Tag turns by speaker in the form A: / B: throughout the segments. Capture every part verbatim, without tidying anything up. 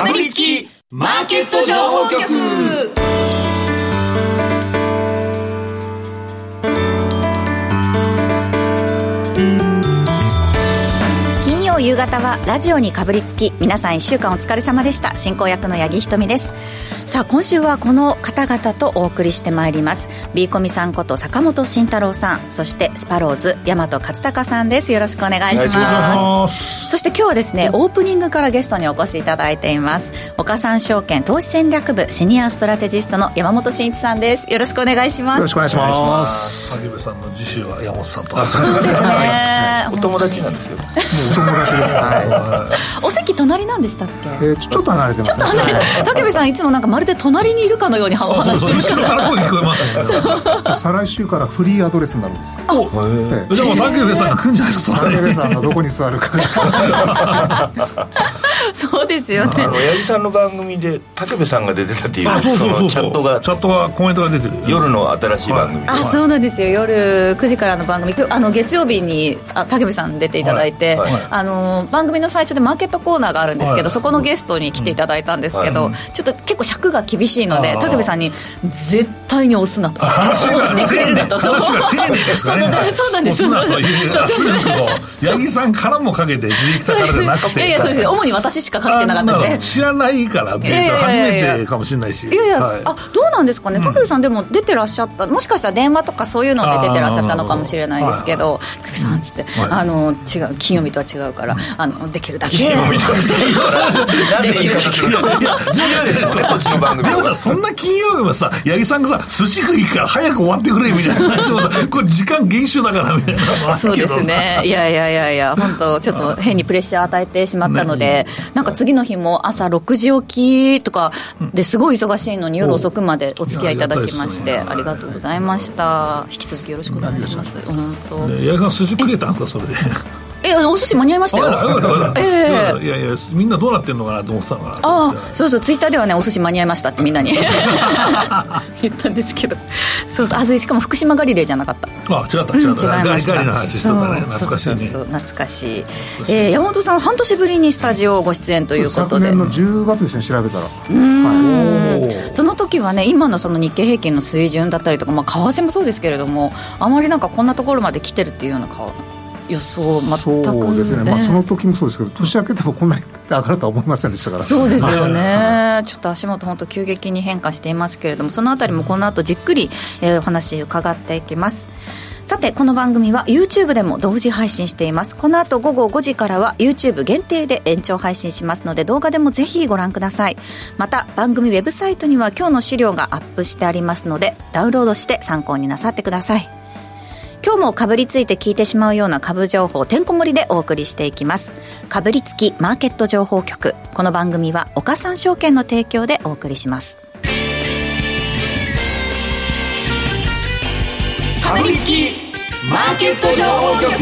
A: かぶりつきマーケット情報局。
B: 金曜夕方はラジオにかぶりつき、皆さんいっしゅうかんお疲れ様でした。進行役の八木ひとみです。さあ今週はこの方々とお送りしてまいります。 B コミさんこと坂本慎太郎さん、そしてスパローズ大和勝孝さんです。よろしくお願いします。そして今日はですね、オープニングからゲストにお越しいただいています。岡三証券投資戦略部シニアストラテジストの山本慎一さんです。よろしくお願いします。
C: よろしくお願いします。
D: 萩部さんの次週は山本さんと。
B: そうですね
A: お友達なんですよ。もう
C: お友達です、はい、
B: お席隣なんでしたっけ。
C: えー、ちょっと離れてますね。
B: ちょっと離れて、武部さんいつもなんかまるで隣にいるかのようにお話しするから
D: 声聞こえますね。
C: 再来週からフリーアドレスになるんですよ。
D: お、えー、じゃあもう武部さんが来るんじゃないですか。
C: 武部さんがどこに座るか
B: そうですよね。
A: あの八木さんの番組で武部さんが出てたっていう、
D: あ、そうそうそうそう、
A: チャットが
D: チャットがコメントが出てる
A: 夜の新しい番組、
B: はい、あ、そうなんですよ。夜くじからの番組、あの月曜日にあ武部さん出ていただいて、はいはい、あの番組の最初でマーケットコーナーがあるんですけど、はい、そこのゲストに来ていただいたんですけど、うんはい、ちょっと結構尺が厳しいので武部さんに絶対に押すなと、押してくれるなと、
D: 話が丁寧ですかね。
B: そうなんです。
D: 押すなという八木さんからもかけてディレクターからじゃなくて、
B: いやいや、そうです。主に私しかかけてなかったです。
D: 知らないからっていうと初めてかもしれないし、
B: いやいや、
D: はい、
B: あ、どうなんですかね。武部さんでも出てらっしゃった、もしかしたら電話とかそういうので出てらっしゃったのかもしれないですけど、武部さんっつって、はい、あの違う、金曜日とは違うから、あのできるだけ
A: 金曜日とは違うからなんで言い方するの。いや自由ですよね、こっちの番組。
D: でもさ、そんな金曜日はさ、八木さんがさ、寿司食い行くから早く終わってくれみたいな話もさ、これ時間厳守だからみたいな。
B: そうですね。いやいやいやいや、本当ちょっと変にプレッシャー与えてしまったので、なんか次の日も朝ろくじ起きとかですごい忙しいのに夜遅くまでお付き合いいただきましてありがとうございました。引き続きよろしくお願いします。本当。
D: 八木さん寿司食えたんですか、それで。
B: え、お寿司間に合いましたよ。
D: えー、いやいや、みんなどうなってんのかなと思ってたのかな。
B: ああ、そうそう、ツイッターではね、お寿司間に合いましたってみんなに言ったんですけど、そうそう、あ、しかも福島ガリレーじゃなかった。
D: あ、違った違った、うん、違いました。ガリガリの話してたね。懐かしいね。
B: そうそうそう、懐かしい。えー、山本さん半年ぶりにスタジオご出演ということで、
C: 昨年のじゅうがつですね、調べたら。
B: うん、はい、その時はね、今のその日経平均の水準だったりとか、まあ、為替もそうですけれども、あまりなんかこんなところまで来てるっていうような顔予想全く。
C: そうですね、まあ、その時もそうですけど、年明けてもこんなに上がるとは思いませんでしたから。
B: そうですよね。ちょっと足元本当急激に変化していますけれども、そのあたりもこの後じっくり、えー、お話伺っていきます。さて、この番組は YouTube でも同時配信しています。この後午後ごじからは YouTube 限定で延長配信しますので、動画でもぜひご覧ください。また番組ウェブサイトには今日の資料がアップしてありますので、ダウンロードして参考になさってください。今日もかぶりついて聞いてしまうような株情報てんこ盛りでお送りしていきます。かぶりつきマーケット情報局。この番組は岡三証券の提供でお送りします。
A: かぶりつきマーケット情報局。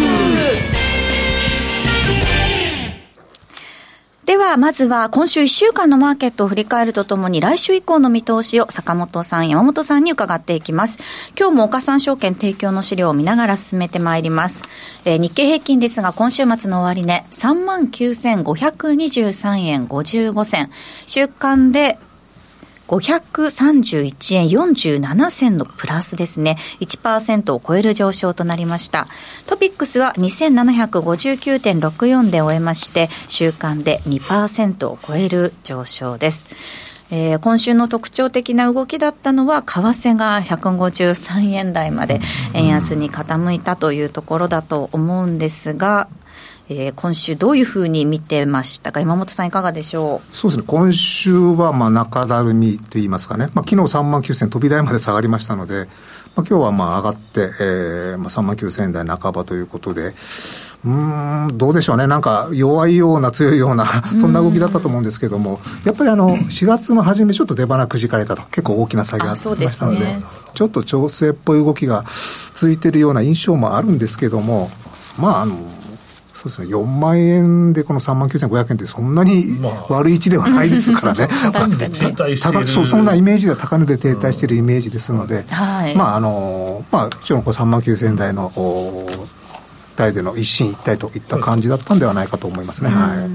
B: ではまずは今週いっしゅうかんのマーケットを振り返るとともに、来週以降の見通しを坂本さん、山本さんに伺っていきます。今日も岡三証券提供の資料を見ながら進めてまいります。えー、日経平均ですが今週末の終値 さんまんきゅうせんごひゃくにじゅうさんえんごじゅうごせん、週間でごひゃくさんじゅういちえんよんじゅうななせんのプラスですね。 いちパーセント を超える上昇となりました。トピックスは にせんななひゃくごじゅうきゅうてんろくよん で終えまして、週間で にパーセント を超える上昇です。えー、今週の特徴的な動きだったのは、為替がひゃくごじゅうさんえん台まで円安に傾いたというところだと思うんですが、えー、今週どういうふうに見てましたか。山本さんいかがでしょう。
C: そうですね、今週はまあ中だるみといいますかね、まあ、昨日さんまんきゅうせん飛び台まで下がりましたので、まあ、今日はまあ上がって、えーまあ、さんまんきゅうせんえん台半ばということで、うーんどうでしょうね、なんか弱いような強いようなそんな動きだったと思うんですけども、やっぱりあのしがつの初めちょっと出鼻くじかれたと、結構大きな下げがありましたの で, で、ね、ちょっと調整っぽい動きがついているような印象もあるんですけども、まああのそうですね、よんまんえんでこのさんまんきゅうせんごひゃくえんってそんなに悪い位置ではないですからね、
B: まあ、確かに
D: 停滞している、
C: そう、そんなイメージが高値で停滞しているイメージですので、
B: うん、はい、
C: まああのまあもちろんこうさんまんきゅうせん台の台での一進一退といった感じだったんではないかと思いますね、うん、はい。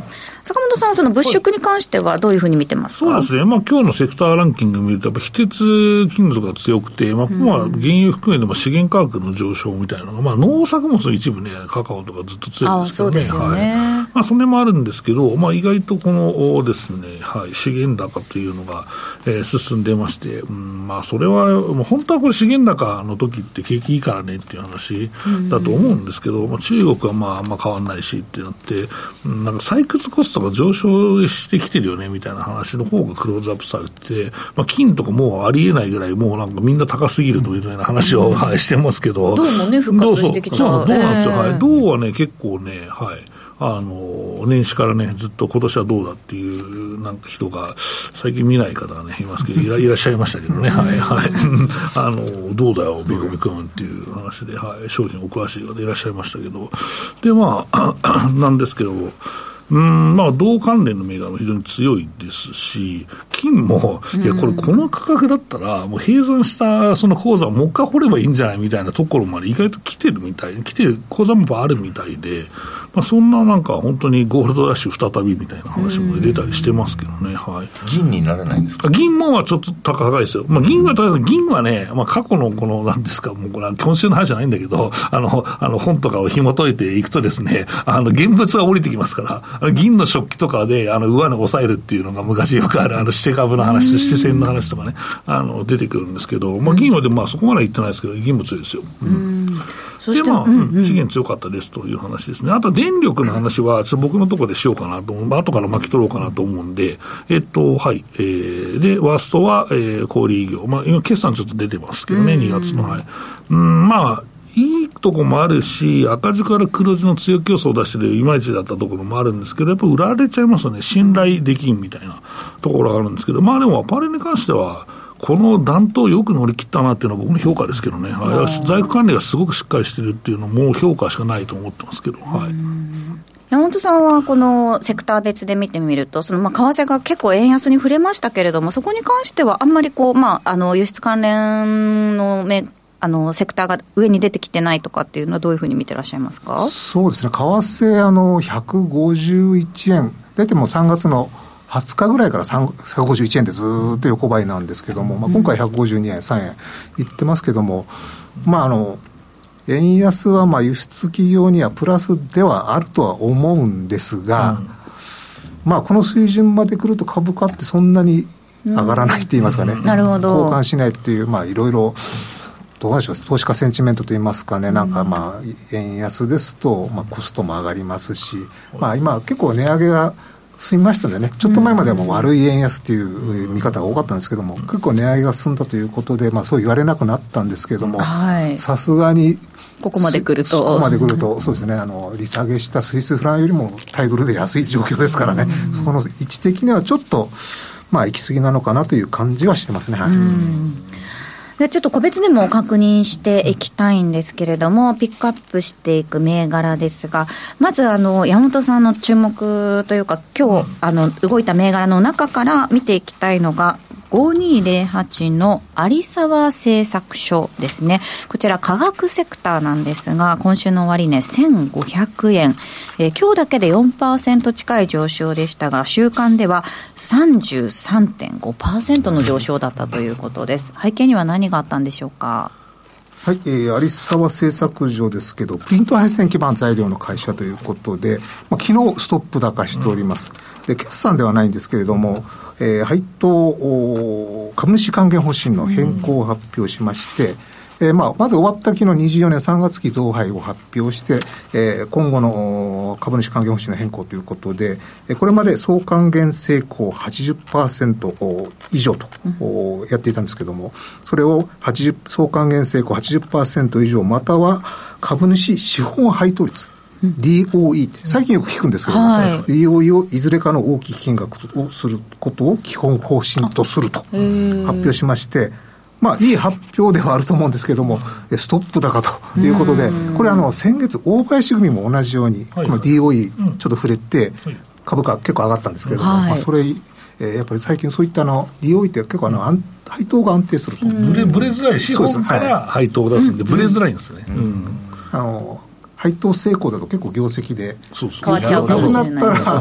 B: 坂本さんはその物色に関してはどういうふうに見てますか？
D: そうですね、まあ、今日のセクターランキング見るとやっぱ非鉄金属が強くて、まあ、まあ原油含めても資源価格の上昇みたいなのが、まあ、農作物の一部ねカカオとかずっと強いですよね。ああ、そうですよね、はい、まあ、それもあるんですけど、まあ、意外とこのですね、はい、資源高というのが、えー、進んでまして、うん、まあ、それはもう本当はこれ資源高の時って景気いいからねっていう話だと思うんですけど、うん、まあ、中国はまああんま変わんないしってなって、うん、なんか採掘コストが上昇してきてるよねみたいな話の方がクローズアップされてて、まあ、金とかもうありえないぐらいもうなんかみんな高すぎるというような話を、うん、はい、してますけど、
B: 銅もね復活してきた。
D: そうそうそうなんですよ、えー、はい、銅はね結構ね、はい、あの年始からねずっと今年はどうだっていうなんか人が最近見ない方がねいますけどい ら, いらっしゃいましたけどね、はいはいあのどうだよビコミ君っていう話で、はい、商品お詳しい方いらっしゃいましたけど、でまあなんですけど、うん、まあ、銅関連の銘柄も非常に強いですし、金も、いや、これ、この価格だったら、もう閉山したその鉱山をもう一回掘ればいいんじゃないみたいなところまで意外と来てるみたい、来てる鉱山もあるみたいで、まあ、そんななんか本当にゴールドラッシュ再びみたいな話も出たりしてますけどね、はい。
A: 銀にならないんですか？
D: 銀もはちょっと高いですよ。まあ、銀は、銀はね、まあ、過去のこの、なんですか、もうこれは今週の話じゃないんだけど、あの、あの本とかを紐解いていくとですね、あの、現物が降りてきますから、あの銀の食器とかで、あの、上値を抑えるっていうのが昔よくある、あの、して株の話、して線の話とかね、あの、出てくるんですけど、まあ、銀はでもまあ、そこまでは言ってないですけど、銀も強いですよ。うん。でまあ、うんうん、資源強かったですという話ですね。あと電力の話はちょっと僕のところでしようかなと思う、後から巻き取ろうかなと思うんで、えっとはい、えー、でワーストは、えー、小売業、まあ今決算ちょっと出てますけどね、にがつの、はい、うん、まあいいとこもあるし、赤字から黒字の強気予想を出してるいまいちだったところもあるんですけど、やっぱ売られちゃいますよね。信頼できんみたいなところがあるんですけど、まあでもアパレルに関してはこの暖冬よく乗り切ったなっていうのは僕の評価ですけどね、はい、在庫管理がすごくしっかりしてるっていうのも評価しかないと思ってますけど、はい、
B: 山本さんはこのセクター別で見てみると、そのまあ為替が結構円安に触れましたけれども、そこに関してはあんまりこう、まあ、あの輸出関連の目あのセクターが上に出てきてないとかっていうのはどういうふうに見てらっしゃいますか？
C: そうですね、為替あのひゃくごじゅういちえん出てもさんがつのはつかぐらいからひゃくごじゅういちえんでずっと横ばいなんですけども、まあ、今回ひゃくごじゅうにえんさんえんいってますけども、まあ、あの円安はまあ輸出企業にはプラスではあるとは思うんですが、うん、まあ、この水準まで来ると株価ってそんなに上がらないって言いますかね、うん、
B: なるほど、
C: 交換しないっていう、まあ、いろいろどうでしょう、投資家センチメントといいますかね、なんかまあ円安ですと、まあ、コストも上がりますし、まあ、今結構値上げが進みましたんでね、ちょっと前まではもう悪い円安っていう見方が多かったんですけども、結構値上げが進んだということで、まあ、そう言われなくなったんですけども、さすがに
B: ここまで来ると
C: ここまで来るとそうですね、あの利下げしたスイスフランよりも対ドルで安い状況ですからね、そこの位置的にはちょっとまあ行き過ぎなのかなという感じはしてますね。はい、
B: でちょっと個別でも確認していきたいんですけれども、ピックアップしていく銘柄ですが、まずあの山本さんの注目というか今日あの動いた銘柄の中から見ていきたいのがごにーぜろはちの有沢製作所ですね。こちら化学セクターなんですが、今週の終値せんごひゃくえん、えー、今日だけで よんパーセント 近い上昇でしたが、週間では さんじゅうさんてんごパーセント の上昇だったということです。背景には何があったんでしょうか？
C: はい、えー、有沢製作所ですけど、プリント配線基板材料の会社ということで、まあ、昨日ストップ高しております。で決算ではないんですけれども、えー、配当株主還元方針の変更を発表しまして、うん、えーまあ、まず終わった期のにじゅうよねんさんがつき増配を発表して、えー、今後の株主還元方針の変更ということで、これまで総還元成功 はちじゅっパーセント 以上と、うん、やっていたんですけども、それをはちじゅう総還元成功 はちじゅっパーセント 以上または株主資本配当率ディーオーイー って最近よく聞くんですけど、はい、ディーオーイー をいずれかの大きい金額をすることを基本方針とすると発表しまして、まあいい発表ではあると思うんですけども、ストップ高ということで、これあの先月大林組も同じようにこの ディーオーイー ちょっと触れて株価結構上がったんですけれども、はい、まあ、それえー、やっぱり最近そういったあの ディーオーイー って結構あの安配当が安定すると、
D: ブレ、ブレづらい資本から配当を出すんで、ブレづらいんですね、うんうん、
C: あの配当成功だと結構業績で
B: 変わっちゃうかもしれない。
C: なくなったら、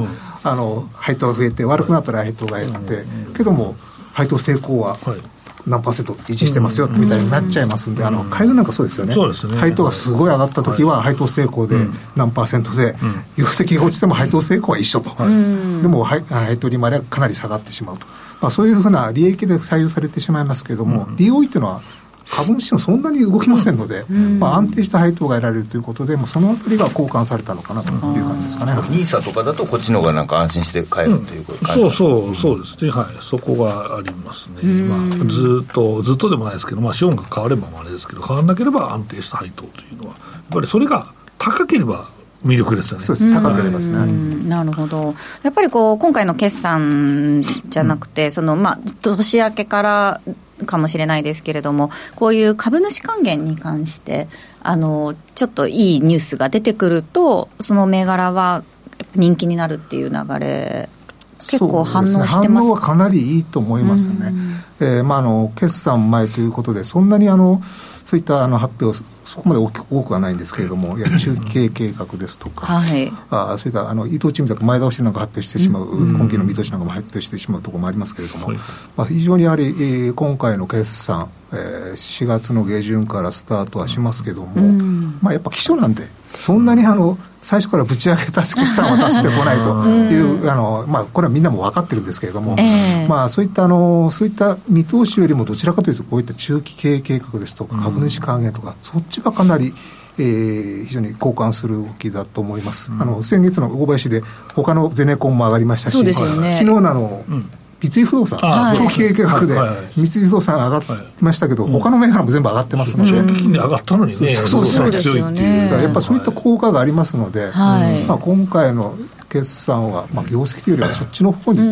C: あの配当が増えて悪くなったら配当が減って、はい、けども配当成功は何パーセント維持してますよみたいになっちゃいますんで、あの海運なんかそうですよね。
D: そうですね。
C: 配当がすごい上がった時は配当成功で何パーセントで、業績が落ちても配当成功は一緒と、はい、でも配当利回りはかなり下がってしまうと、まあ、そういうふうな利益で左右されてしまいますけれども、うん、ディーオーイー っていうのは株主もそんなに動きませんので、うんまあ、安定した配当が得られるということで、もうそのあたりが交換されたのかなという感じですかね。
A: ニーサとかだとこっちの方がなんか安心して買えるという感じ、
D: うん、そうそうそうですね、はい、そこがありますね、まあ、ずっとずっとでもないですけど、まあ、資本が変わればもあれですけど、変わらなければ安定した配当というのはやっぱりそれが高ければ魅力ですよね。
C: そうです、高ければですね。
B: なるほど。やっぱりこう今回の決算じゃなくて、うん、そのまあ年明けからかもしれないですけれども、こういう株主還元に関してあのちょっといいニュースが出てくると、その銘柄は人気になるっていう流れ、結構反応してますか？
C: 反応はかなりいいと思いますね。えーまあ、あの決算前ということでそんなにあのそういったあの発表そこまで大き多くはないんですけれども、いや中継計画ですとか、はい、あそういったあの移動チームだと前倒しなんか発表してしまう、うん、今期の見通しなんかも発表してしまうところもありますけれども、はいまあ、非常にやはり、えー、今回の決算、えー、しがつの下旬からスタートはしますけれども、うんまあ、やっぱ基礎なんでそんなにあの最初からぶち上げた決算は出してこないという、あのまあ、これはみんなも分かってるんですけれども、えーまあ、そういったあのそういった見通しよりもどちらかというとこういった中期経営計画ですとか株主還元とか、そっちがかなり、えー、非常に交換する動きだと思います、うん、あの先月の大林で他のゼネコンも上がりましたし、
B: そうですよね、
C: 昨日のあの、うん三井不動産、長期経営計画で三井不動産上がってましたけど、はいはいはい、他の銘柄も全部上がってますので、
D: 長期金利上がったのにね、
C: そうそうですよね。やっぱそういった効果がありますので、はいまあ、今回の決算は、まあ、業績というよりはそっちの方に、うん、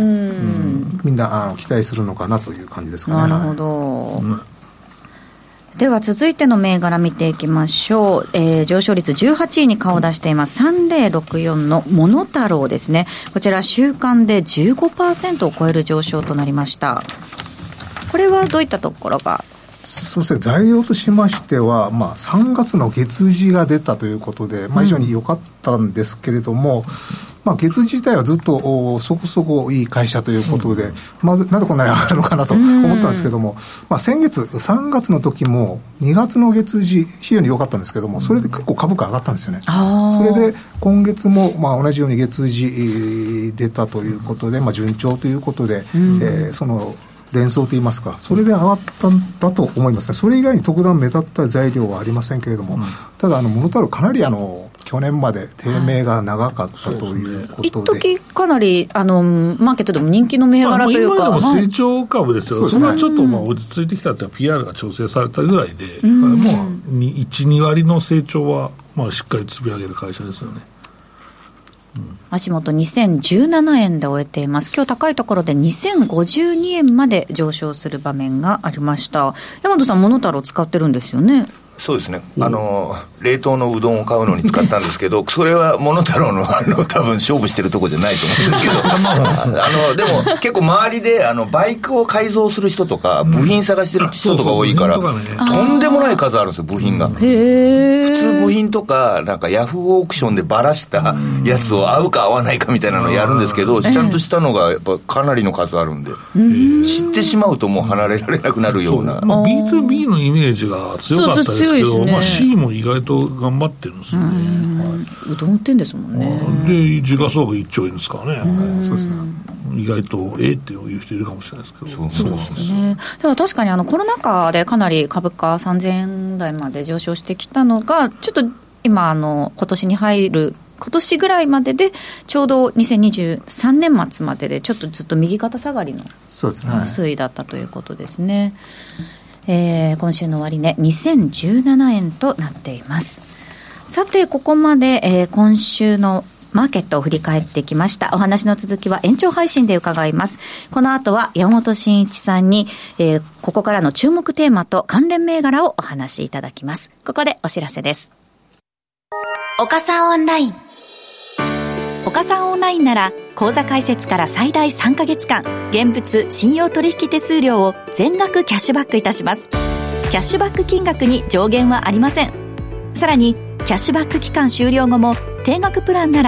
C: みんなあの期待するのかなという感じですかね。
B: なるほど、うんでは続いての銘柄見ていきましょう、えー、上昇率じゅうはちいに顔を出していますさんぜろろくよんのモノタロウですね。こちら週間で じゅうごパーセント を超える上昇となりました。これはどういったところが？
C: そうですね、材料としましては、まあ、さんがつの月次が出たということで、まあ、非常に良かったんですけれども、うんまあ、月次自体はずっとそこそこいい会社ということで、うんまあ、なんでこんなに上がるのかなと思ったんですけども、まあ、先月さんがつの時もにがつの月次非常に良かったんですけども、それで結構株価上がったんですよね。それで今月もまあ同じように月次出たということで、まあ、順調ということで、うんえー、その連想といいますか、それで上がったんだと思いますね。それ以外に特段目立った材料はありませんけれども、うん、ただあのモノタロウかなりあの去年まで低迷が長かったということで、
B: 一時かなりあのマーケットでも人気の銘柄というか、
D: まあ、今でも成長株ですよ、はい、それはちょっとまあ落ち着いてきたって ピーアール が調整されたぐらいで、うん、もういち、に割の成長はまあしっかり積み上げる会社ですよね。
B: うん、足元にせんじゅうななえんで終えています。今日高いところでにせんごじゅうにえんまで上昇する場面がありました。山本さん、モノタロウ使ってるんですよね。
A: そうですね、あの冷凍のうどんを買うのに使ったんですけどそれはモノタロウのあの多分勝負してるところじゃないと思うんですけどあのでも結構周りであのバイクを改造する人とか部品探してる人とか多いから、うんね、とんでもない数あるんですよ、部品が。へ普通部品とかなんかヤフーオークションでばらしたやつを合うか合わないかみたいなのやるんですけど、ちゃんとしたのがやっぱかなりの数あるんで、知ってしまうともう離れられなくなるような、
D: まあ、ビーツービー のイメージが強かったですけど、ねまあ、C も意外と頑張ってるんですよね。
B: はい、うどん売ってんですもんね。
D: で時価総額いっちょうえんですからね。そうですね、意外とええっていう人いるかもしれないですけど。
B: そうそうですね。ただ確かにあのコロナ禍でかなり株価さんぜんえん台まで上昇してきたのが、ちょっと今あの今年に入る今年ぐらいまででちょうどにせんにじゅうさんねん末まででちょっとずっと右肩下がりの推移だったということですね。えー、今週の終値にせんじゅうななえんとなっています。さてここまで、えー、今週のマーケットを振り返ってきました。お話の続きは延長配信で伺います。この後は山本慎一さんに、えー、ここからの注目テーマと関連銘柄をお話しいただきます。ここでお知らせです。岡さんオンライン。岡さんオンラインなら口座開設から最大さんかげつかん現物信用取引手数料を全額キャッシュバックいたします。キャッシュバック金額に上限はありません。さらにキャッシュバック期間終了後も定額プランなら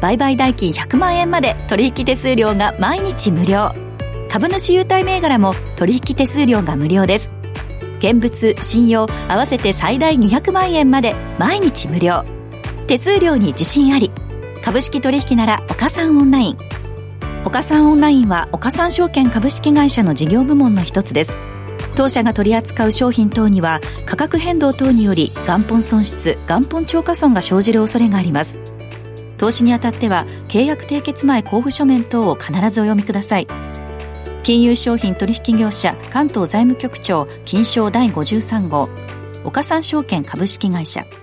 B: 売買代金ひゃくまんえんまで取引手数料が毎日無料。株主優待銘柄も取引手数料が無料です。現物、信用合わせて最大にひゃくまんえんまで毎日無料。手数料に自信あり。株式取引なら岡三オンライン。岡三オンラインは岡三証券株式会社の事業部門の一つです。当社が取り扱う商品等には価格変動等により元本損失、元本超過損が生じる恐れがあります。投資にあたっては契約締結前交付書面等を必ずお読みください。金融商品取引業者関東財務局長金商だいごじゅうさん号岡三証券株式会社。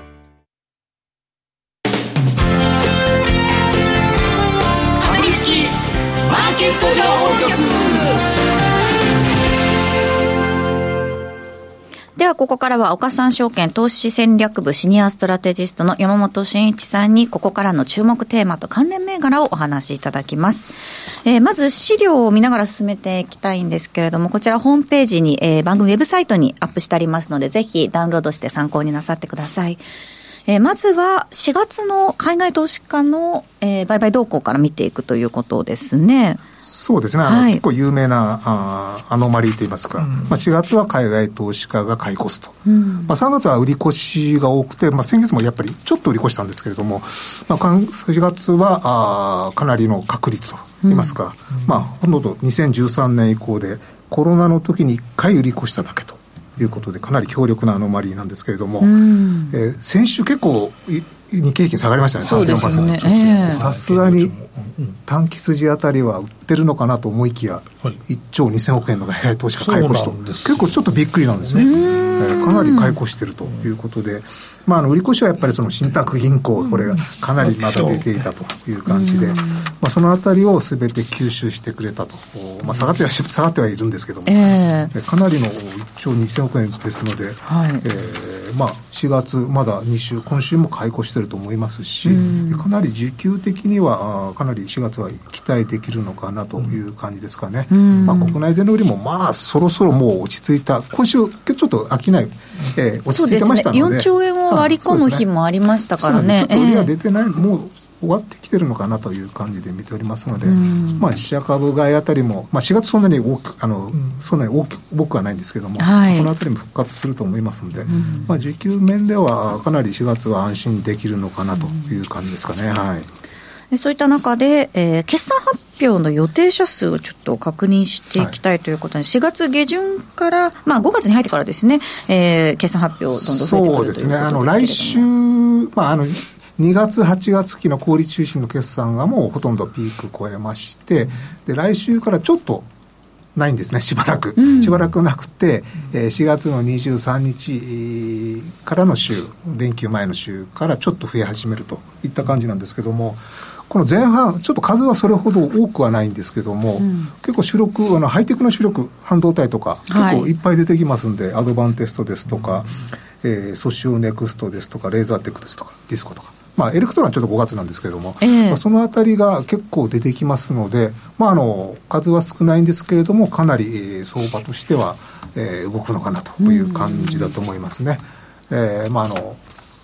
E: かぶりつきマーケット情報局。
B: ではここからは岡三証券投資戦略部シニアストラテジストの山本慎一さんにここからの注目テーマと関連銘柄をお話しいただきます。えー、まず資料を見ながら進めていきたいんですけれども、こちらホームページに、えー、番組ウェブサイトにアップしてありますので、ぜひダウンロードして参考になさってください。えー、まずはしがつの海外投資家の、えー、売買動向から見ていくということですね。
C: そうですね、あの、はい、結構有名なあアノマリーといいますか、うん、まあ、しがつは海外投資家が買い越すと、うん、まあ、さんがつは売り越しが多くて、まあ、先月もやっぱりちょっと売り越したんですけれども、まあ、しがつはあかなりの確率といいますか、うん、まあ、ほとんどにせんじゅうさんねん以降でコロナの時にいっかい売り越しただけということで、かなり強力なアノマリーなんですけれども、うん、えー、先週結構日経平均下がりましたね。さんてんよんパーセント。さすがに短期筋あたりは売ってるのかなと思いきや、はい、いっちょうにせんおくえんの海外投資が買い越しと、結構ちょっとびっくりなんですね。えー、かなり買い越してるということで、まあ、あの売り越しはやっぱりその信託銀行、これがかなりまだ出ていたという感じで、まあ、そのあたりを全て吸収してくれたと、まあ、下がっては下がってはいるんですけども、えー、かなりのいっちょうにせんおくえんですので、はい、えー、まあ、しがつまだに週、今週も買い越してると思いますし、かなり需給的にはかなりしがつは期待できるのかなという感じですかね。まあ、国内での売りもまあそろそろもう落ち着いた、今週ちょっと商い、えー、落ち着いてましたので、
B: そうですね、よんちょうえんを割り込む日もありましたからね。
C: ちょっと売りが出てない、えー、もう終わってきてるのかなという感じで見ておりますので、まあ、自社株買いあたりも、まあ、しがつそんなに大きあの、うん、そんなに大きく僕はないんですけども、はい、このあたりも復活すると思いますので、うん、まあ、需給面ではかなりしがつは安心できるのかなという感じですかね。うん、はい。
B: そういった中で、えー、決算発表の予定者数をちょっと確認していきたいということで、はい、しがつ下旬から、まあ、ごがつに入ってからですね、えー、決算発表どんどん増えてくるということですけれども。そうですね、あの来週、まあ、あのにがつ、はちがつ期の小売中心の決算がもうほとんどピーク超えまして、で来週からちょっとないんですね、しばらく、うん、しばらくなくて、えー、しがつのにじゅうさんにちからの週、連休前の週からちょっと増え始めるといった感じなんですけども、この前半ちょっと数はそれほど多くはないんですけども、うん、結構主力、あのハイテクの主力、半導体とか、はい、結構いっぱい出てきますんで、アドバンテストですとか、えー、ソシオネクストですとか、レーザーテックですとか、ディスコとか、まあ、エレクトロンはちょっとごがつなんですけども、えーまあ、そのあたりが結構出てきますので、まあ、あの数は少ないんですけれども、かなり、えー、相場としては、えー、動くのかなという感じだと思いますね。えーまあ、あの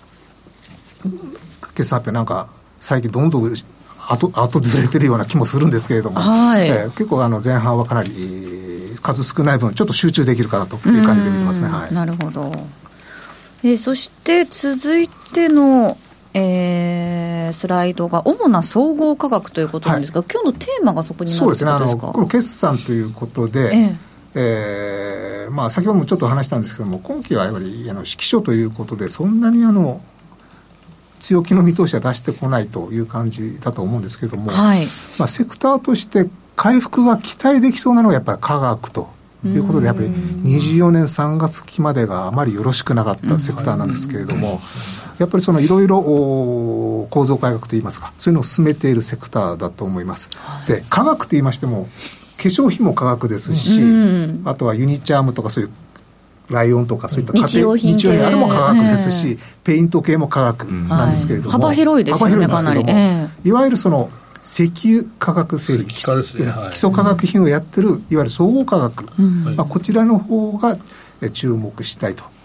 B: 決算発表なんか最近どんどん後後ずれてるような気もするんですけれども、はい、えー、結構あの前半はかなり、えー、数少ない分ちょっと集中できるかなという感じで見てますね。はい、なるほど。えー、そして続いてのえー、スライドが主な総合価格ということなんですが、はい、今日のテーマがそこになるんですか。
C: そうですね、あのこの決算ということで、えーえーまあ、先ほどもちょっと話したんですけども、今期はやはりあの指揮書ということでそんなにあの強気の見通しは出してこないという感じだと思うんですけども、はい、まあ、セクターとして回復が期待できそうなのはやっぱり科学とということで、やっぱりにじゅうよねんさんがつ期までがあまりよろしくなかったセクターなんですけれども、やっぱりそのいろいろ構造改革といいますか、そういうのを進めているセクターだと思います。で、化学と言いましても化粧品も化学ですし、あとはユニチャームとかそういうライオンとかそういった
B: 日用品系、
C: 日用品あれも化学ですし、ペイント系も化学なんですけれども、
B: はい、幅広いですよね。
C: 幅広いんですけども、えー、いわゆるその石油化学整理、基礎化学品をやってるいわゆる総合化学、うん、まあ、こちらの方が注目したいと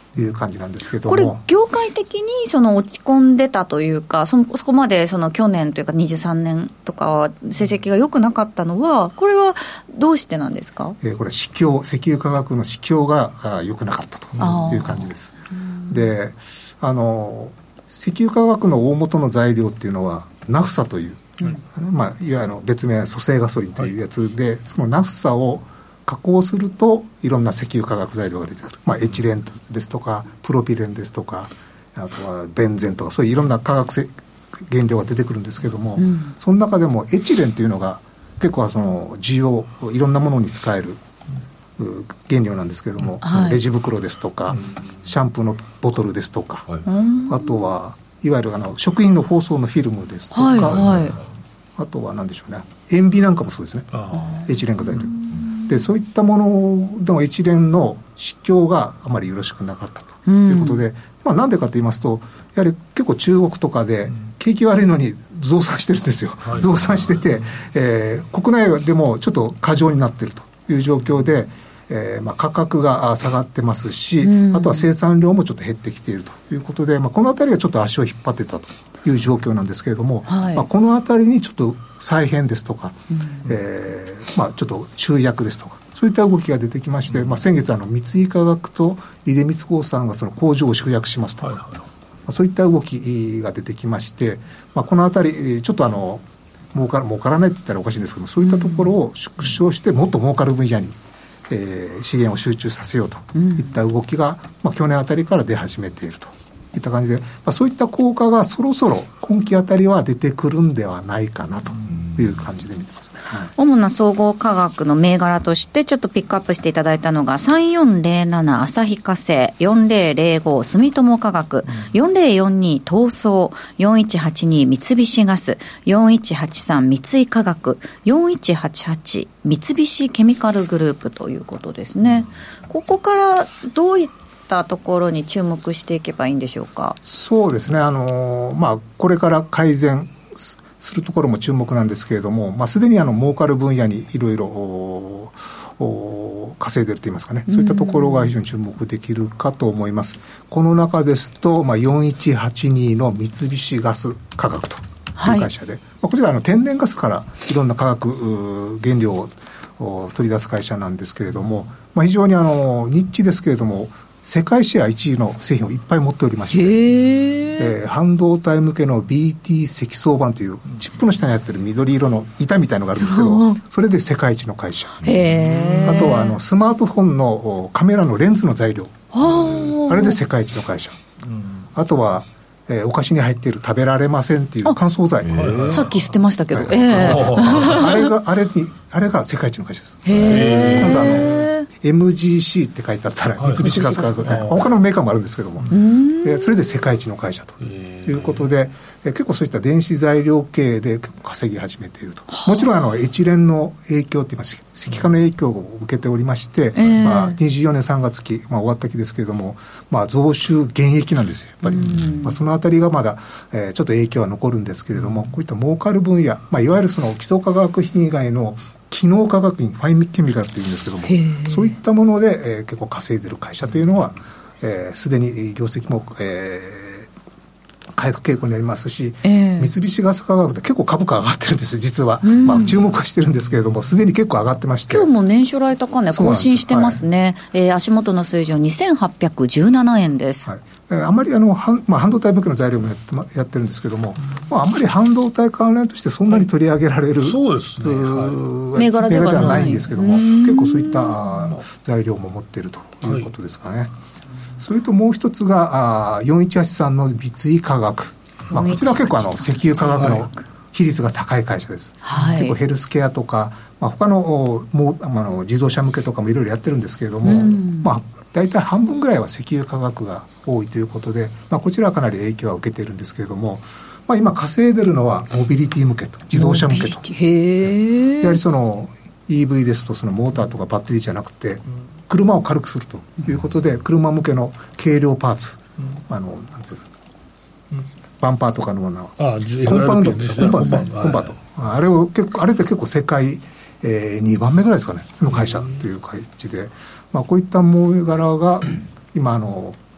C: いう感じなんですけども、
B: これ業界的にその落ち込んでたというか、そ, そこまでその去年というかにじゅうさんねんとかは成績が良くなかったのは、これはどうしてなんですか？
C: えー、これは市況、石油価格の市況が良くなかったという感じです。で、あの石油価格の大元の材料っていうのはナフサという、うんまあ、いわゆる別名蘇生ガソリンというやつで、はい、そのナフサを加工するといろんな石油化学材料が出てくる、まあ、エチレンですとかプロピレンですとか、あとはベンゼンとか、そういういろんな化学原料が出てくるんですけども、うん、その中でもエチレンというのが結構その需要、いろんなものに使える原料なんですけども、はい、レジ袋ですとか、うん、シャンプーのボトルですとか、はい、あとはいわゆるあの食品の包装のフィルムですとか、はいはい、あとは何でしょうね、塩ビなんかもそうですね、エチレン化材料で、そういったものでもエチレンの市況があまりよろしくなかったということで、うんまあ、なんでかと言いますと、やはり結構中国とかで景気悪いのに増産してるんですよ、うん、増産してて、えー、国内でもちょっと過剰になっているという状況で、えーまあ、価格が下がってますし、うん、あとは生産量もちょっと減ってきているということで、まあ、このあたりがちょっと足を引っ張ってたという状況なんですけれども、はいまあ、このあたりにちょっと再編ですとか、うんえーまあ、ちょっと集約ですとか、そういった動きが出てきまして、まあ、先月あの三井化学と出光興産がその工場を集約しますとか、はいはいまあ、そういった動きが出てきまして、まあ、このあたりちょっとあの儲か、儲からないって言ったらおかしいんですけど、そういったところを縮小してもっと儲かる分野に、えー、資源を集中させようといった動きが、まあ、去年あたりから出始めているといった感じで、まあ、そういった効果がそろそろ今期あたりは出てくるんではないかなという感じで見てますね。はい、
B: 主な総合化学の銘柄としてちょっとピックアップしていただいたのがさんよんぜろなな旭化成、よんぜろぜろご住友化学、よんぜろよんに東総、よんいちはちに三菱ガス、よんいちはちさん三井化学、よんいちはちはち三菱ケミカルグループということですね。ここからどういったところに注目していけばいいんでしょうか？
C: そうですね、あのーまあ、これから改善するところも注目なんですけれども、まあ、すでにあの儲かる分野にいろいろ稼いでるといいますかね、そういったところが非常に注目できるかと思います。この中ですと、まあ、よんいちはちにの三菱ガス化学という会社で、はいまあ、こちらはあの天然ガスからいろんな化学原料を取り出す会社なんですけれども、まあ、非常にあのニッチですけれども世界シェアいちいの製品をいっぱい持っておりまして、えー、半導体向けの ビーティー 積層板というチップの下にあってる緑色の板みたいのがあるんですけど、それで世界一の会社。へー。あとはあのスマートフォンのカメラのレンズの材料、あれで世界一の会社。あとはえー、お菓子に入っている食べられませんっていう乾燥剤、
B: さっき捨てましたけど、はい
C: えー、あれがあれにあれが世界一の会社です。へ今度あの エムジーシー って書いてあったら三菱ガス化学、はい、他のメーカーもあるんですけども、えー、それで世界一の会社ということで、えー、結構そういった電子材料系で稼ぎ始めていると。もちろんあのエチレンの影響といいます石化の影響を受けておりまして、えーまあ、にじゅうよねんさんがつ期、まあ、終わった期ですけれども、まあ、増収減益なんですよやっぱり、まあ、そのあたりがまだ、えー、ちょっと影響は残るんですけれども、こういった儲かる分野、まあ、いわゆるその基礎化学品以外の機能化学品、ファインケミカルというんですけども、そういったもので、えー、結構稼いでる会社というのはすで、えー、に業績も、えー、回復傾向にありますし、えー、三菱ガス化学で結構株価上がってるんです実は、まあ、注目はしてるんですけれどもすでに結構上がってまして、
B: 今日も年初来高値更新してますね。す、はいえー、足元の水準にせんはっぴゃくじゅうななえんです、
C: はいあまりあの、まあ、半導体向けの材料もやって、ま、やってるんですけども、まあ、あんまり半導体関連としてそんなに取り上げられる、はい、
D: そうですね、はい、
C: 銘柄ではないんですけども、結構そういった材料も持っているということですかね、はい、それともう一つがあよんいちはちさんの三井化学、まあ、こちらは結構あの石油化学の比率が高い会社です、はい、結構ヘルスケアとか、まあ、他のもうあの自動車向けとかもいろいろやってるんですけれども、まあ大体半分ぐらいは石油化学が多いということで、まあ、こちらはかなり影響は受けているんですけれども、まあ、今稼いでるのはモビリティ向けと自動車向けと、へやはりその イーブイ ですとそのモーターとかバッテリーじゃなくて車を軽くするということで、車向けの軽量パーツ、うん、あのなんていうか、うん、バンパーとかのようなコンパウンドコンパウンドですね、コンパウンド、あれを結構あれって結構世界、えー、にばんめぐらいですかねの会社という感じで、まあ、こういった銘柄が今あの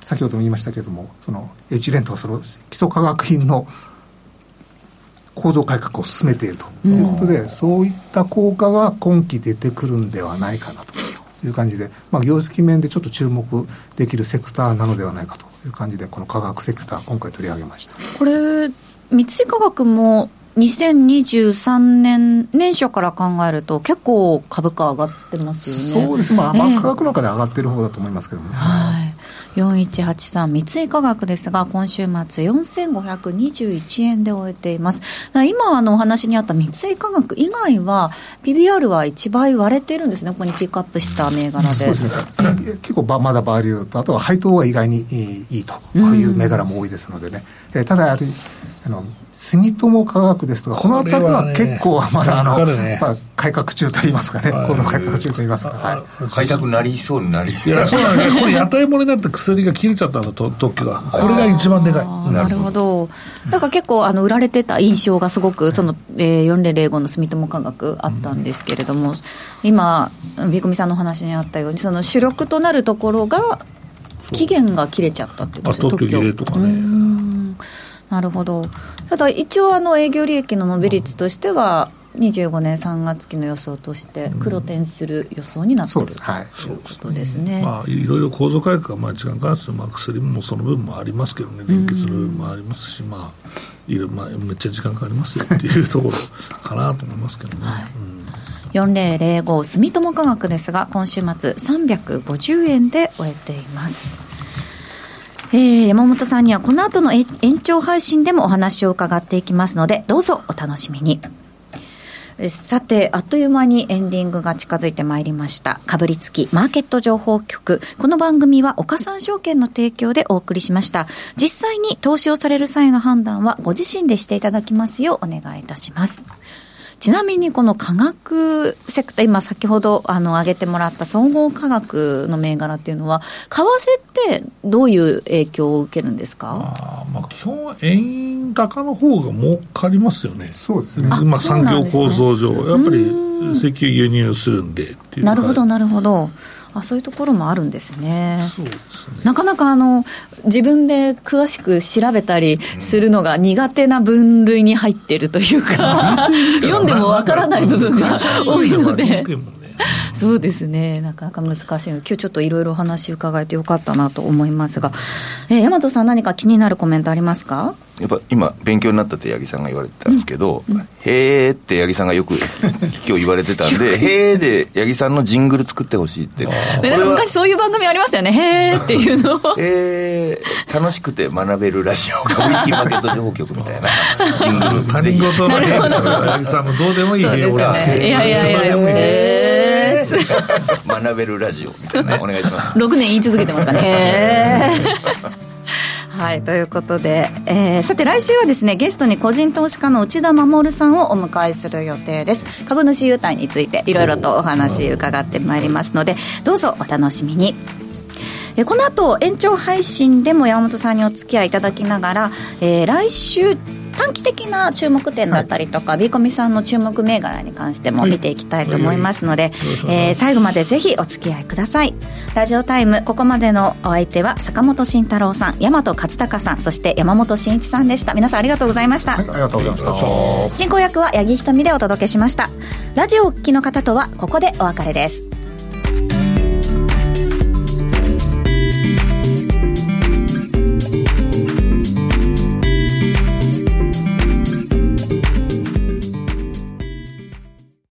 C: 先ほども言いましたけれども、そのエッジレントはその基礎化学品の構造改革を進めているということで、うん、そういった効果が今期出てくるんではないかなという感じで、まあ、業績面でちょっと注目できるセクターなのではないかという感じで、この化学セクター今回取り上げました。
B: これ三井化学もにせんにじゅうさんねん年初から考えると結構株価上がってますよね。
C: そうです、まあ、まあ、化学の中で上がってる方だと思いますけどもね、
B: はい、よんいちはちさん三井化学ですが、今週末よんせんごひゃくにじゅういちえんで終えています。今あのお話にあった三井化学以外は ピービーアール はいちばい割れているんですね。ここにピックアップした銘柄で。
C: そうですね、結構まだバリューと、あとは配当が意外にいいという銘柄も多いですのでね、うん、ただあの住友化学ですとか、この辺りは結構まだあの、ね、まあ、改革中といいますかね、行動改革中といいますか、はい、
A: 改革なりそうになり
D: いやそうなんね、これ屋台物になって薬が切れちゃったのと特許が、これが一番でかい。
B: なるほど。だから結構あの売られてた印象がすごくその、えー、よんぜろぜろごの住友化学あったんですけれども、うん、今ビーコミさんのお話にあったように、その主力となるところが期限が切れちゃったっていうことで、
D: 特許切れとかね。うん、
B: なるほど。ただ一応あの営業利益の伸び率としてはにじゅうごねんさんがつ期の予想として黒転する予想になっている、うん、ということですね。
D: まあ、いろいろ構造改革がまあ時間関数、まあ、薬もその分もありますけどね、連結する部分もありますし、まあいろいろ、まあ、めっちゃ時間かかりますよっていうところかなと思いますけどね、はい、
B: うん、よんぜろぜろご住友化学ですが、今週末さんびゃくごじゅうえんで終えています。えー、山本さんにはこの後の延長配信でもお話を伺っていきますので、どうぞお楽しみに。さて、あっという間にエンディングが近づいてまいりました。かぶりつきマーケット情報局、この番組は岡三証券の提供でお送りしました。実際に投資をされる際の判断はご自身でしていただきますようお願いいたします。ちなみにこの化学セクター、今先ほどあの挙げてもらった総合化学の銘柄っていうのは、為替ってどういう影響を受けるんですか？
D: あ、まあ、基本円高の方が儲かりますよね。
C: そうですね、
D: まあ、産業構造上、ね、やっぱり石油輸入するんでっていう。
B: なるほどなるほど。あ、そういうところもあるんですね。
D: そうですね。
B: なかなかあの自分で詳しく調べたりするのが苦手な分類に入っているというか、読んでもわからない部分が多いのでそうですね、なかなか難しい。今日ちょっといろいろお話伺えてよかったなと思いますが、えー、大和さん何か気になるコメントありますか？
A: やっぱ今勉強になったって八木さんが言われてたんですけど、うんうん、へーって八木さんがよく今日言われてたんでへーで八木さんのジングル作ってほしいって。
B: なんか昔そういう番組ありましたよね、へーっていうのを
A: へー楽しくて学べるラジオかぶりつきマーケット情報局みたいなジングル
D: 他人事のへー八木さんもどうでもいいへーをつけて、
B: いやいやいやいや、へ
A: ー学べるラジオみたいなお願いします。
B: ろくねん言い続けてますからねへーはい、ということで、えー、さて来週はですね、ゲストに個人投資家の内田守さんをお迎えする予定です。株主優待についていろいろとお話伺ってまいりますので、どうぞお楽しみに。えこの後延長配信でも山本さんにお付き合いいただきながら、えー、来週短期的な注目点だったりとか、はい、ビーコミさんの注目銘柄に関しても見ていきたいと思いますので、はいえー、最後までぜひお付き合いください。ラジオタイム、ここまでのお相手は坂本慎太郎さん、大和勝孝さん、そして山本慎一さんでした。皆さんありがとうございました。
C: はい、ありがとうございました。
B: 進行役は八木ひとみでお届けしました。ラジオをお聞きの方とはここでお別れです。